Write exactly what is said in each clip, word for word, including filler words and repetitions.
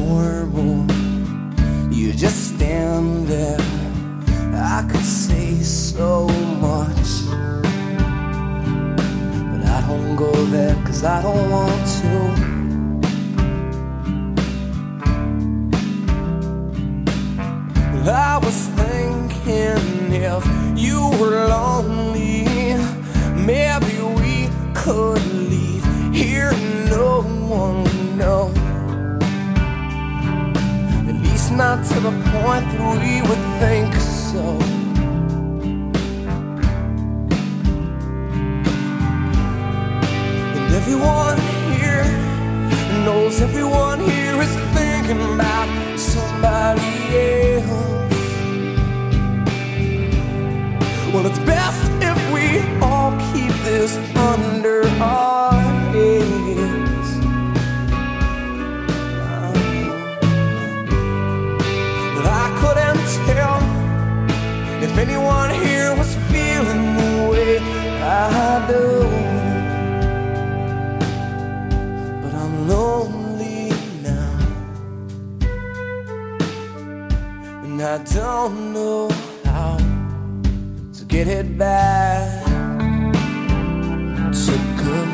normal. You just stand there. I could say so much, but I don't go there 'cause I don't want to. I was thinking if you were lonely, maybe we could leave here and no one would know. At least not to the point that we would think so. And everyone here knows everyone here is thinking about somebody else. Well, it's best if we all keep this under our heads. But I couldn't tell if anyone here was feeling the way I do. But I'm lonely now, and I don't know how to get it back to good.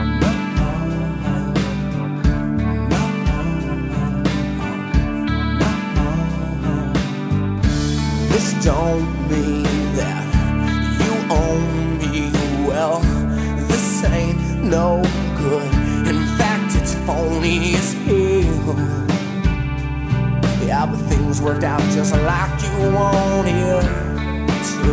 This don't mean that you own me well. This ain't no good. In fact, it's phony as hell. Yeah, but things worked out just like you wanted to.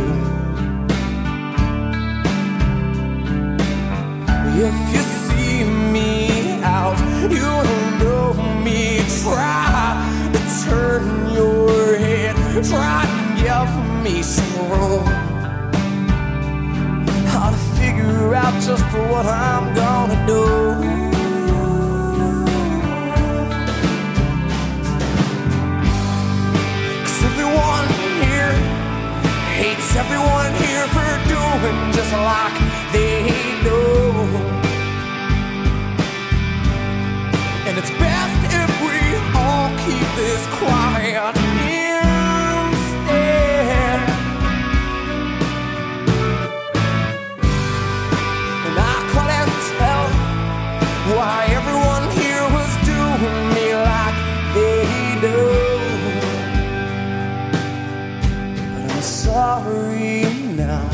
If you see me out, you don't know me. Try to turn your head, try to give me some room. How to figure out just what I'm gonna do. 'Cause everyone here hates everyone here for doing just like they do. And it's best if we all keep this quiet instead. And I couldn't tell why everyone here was doing me like they do. But I'm sorry now,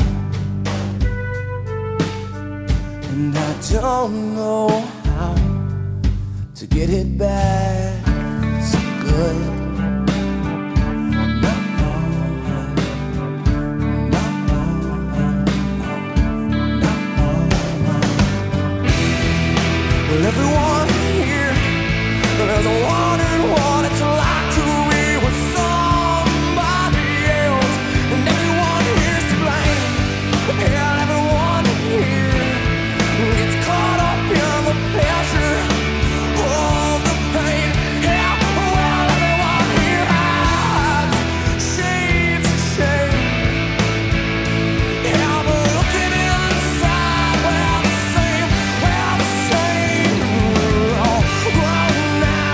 and I don't know how to get it back so good. Well, everyone here, there's a one and one. It's like to be with somebody else, and everyone here's to blame. And everyone here gets caught up in the pleasure. Oh, the pain, yeah, well, everyone here hides shades of shame. Yeah, but looking inside, well, the same, well, the same. Oh, grown now.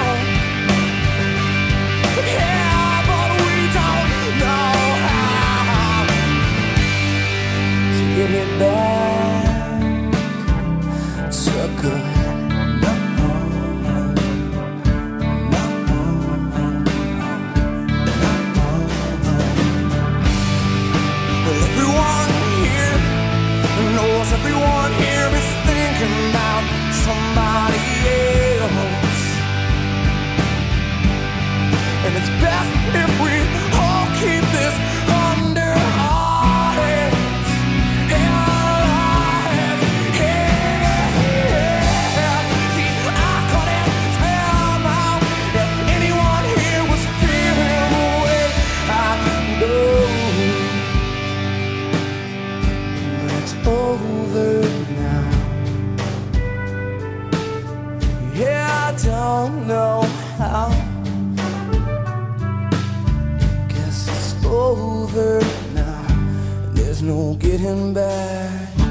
Yeah, but we don't know how to get it back so good. Everyone here is thinking about somebody else. And it's best if we all keep this under our heads. Our heads. Yeah, yeah. See, I couldn't tell now if anyone here was feeling the way I do. It's over now. Yeah, I don't know how. Guess it's over now. There's no getting back.